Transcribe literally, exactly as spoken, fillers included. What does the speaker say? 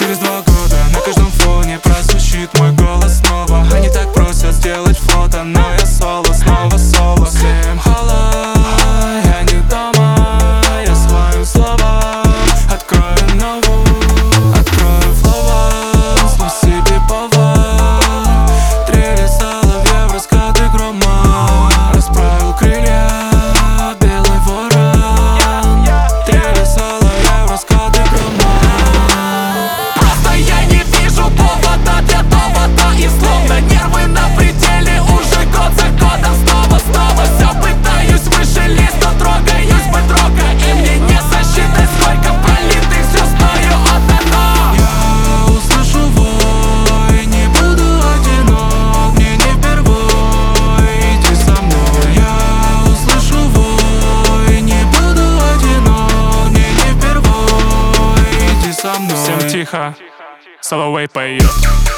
Через два года на каждом фоне прозвучит мой голос снова. Они так просят сделать фото, но я соло, снова соло. Всем хала, я не дома, я своим словам открою новую, открою флова, снеси бипова. Трели соловьев, раскаты грома, расправил крылья белый ворон. Трели соловьев, раскаты грома. Просто я не вижу повода для довода, и словно нервы на пределе уже год за годом. Снова, снова все пытаюсь выше лист, но трогаюсь бы дрога, и мне не сосчитать, сколько пролитых звездою отдано. Я услышу вой, не буду одинок, мне не впервой, иди со мной. Я услышу вой, не буду одинок, мне не впервой, иди со мной. Всем тихо, Соловей поет.